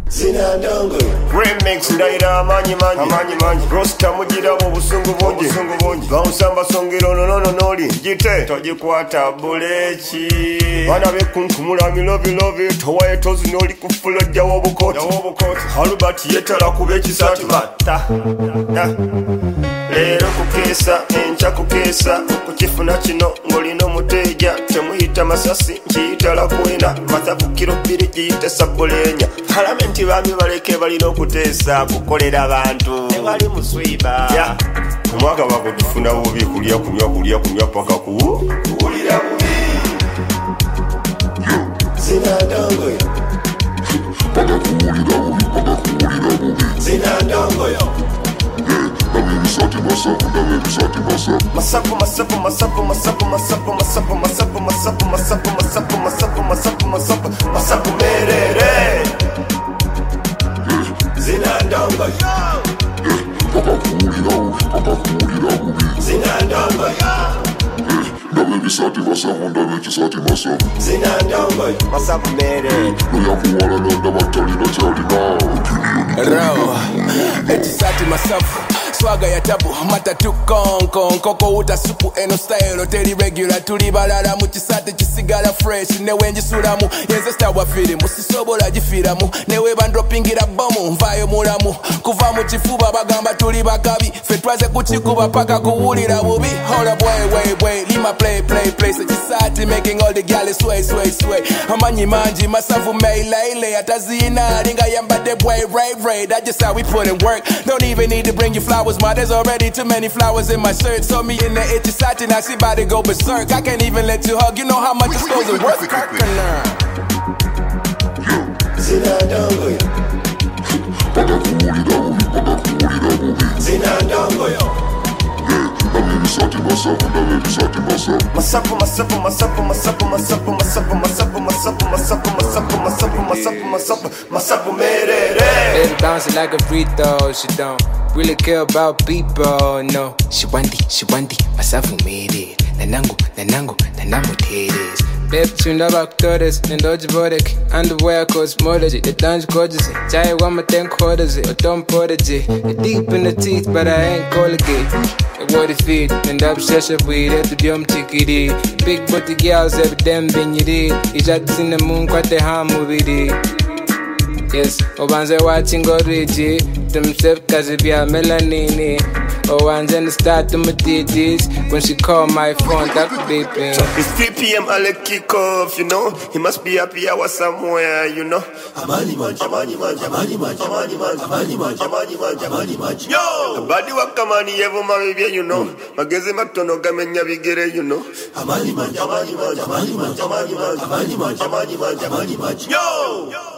Zinandongo Remix ndaira amanyi manyi Rosta mugira mu busungu bungi Bamusamba songero nono noli Jite tojikwata buleki Bana bekunkumula mi love Towaye tozi noli kufulo jawo bukoti Halubati yetala kubeki sati bata Lero kukesa, encha kukesa Kukifuna kino ngolino muteja Temuyita masasi, nkiyita la kuina Mathabu kilo biri jiyita sabulenya Palamenti bami baleke balino kutesa Kukolera abantu Ewali muswiba Kumwaga wako kifuna bubi kulia paka kuulira bubi Zinandongo Paka kuulira bubi Zinandongo Sati masapu merere Zinandongo Paka kuulira bubi Zinandongo Ndabebi sati masafu Zinandongo masapu merere Noyakuwala nanda batalina kyalina Raw, etisati masafu Swaga ya tabu, matatu Koko uta supu eno style Teri regular, tuli balala Muchisate chisigala fresh Newe njisulamu, yenze star wa filimu Sisobola jifiramu, newe bandropingira bomu Mvayo mulamu, kuva mu chifuba Bagamba tuli bakabi, fetwaze kuchikuba Paka kuwulira bubi, hold up wait Lima play Sechisati making all the gals sway Amanyi manji, masafu meilele Atazina, linga yamba de ray That's just how we put in work Don't even need to bring you flowers, ma. There's already too many flowers in my shirt. So me in the itchy satin, I see body go berserk. I can't even let you hug, you know how much it's supposed to work. Zinandongo Paka kuulira bubi Zinandongo Ndabebi sati masapu merere Baby bouncing like a free throw, she don't really care about people, no. She want it, masafu made it. Nanango, titties. Babe, tunda bakutores, nendoji bodek. Underwear cosmology, the dunge gorgeous. Chai wama 10 quarters, or don't prodigy. Deep in the teeth, but I ain't colgate. What is feet, and up shasha weed at the jump chickadee. Big booty girls, every damn thing you did. You just in the moon, quite the harm movie. Yes, obanze watching Gorigi. Themself kazi vya melanini. Obanze and start to my titties. When she call my phone, that beeping. It's 3 p.m. I'll kick off, you know. He must be happy hour somewhere, you know. Amani man Yo Badi wakamani yevo mawibia, you know. Magezi matono gamenya bigere, you know. Amani man Yo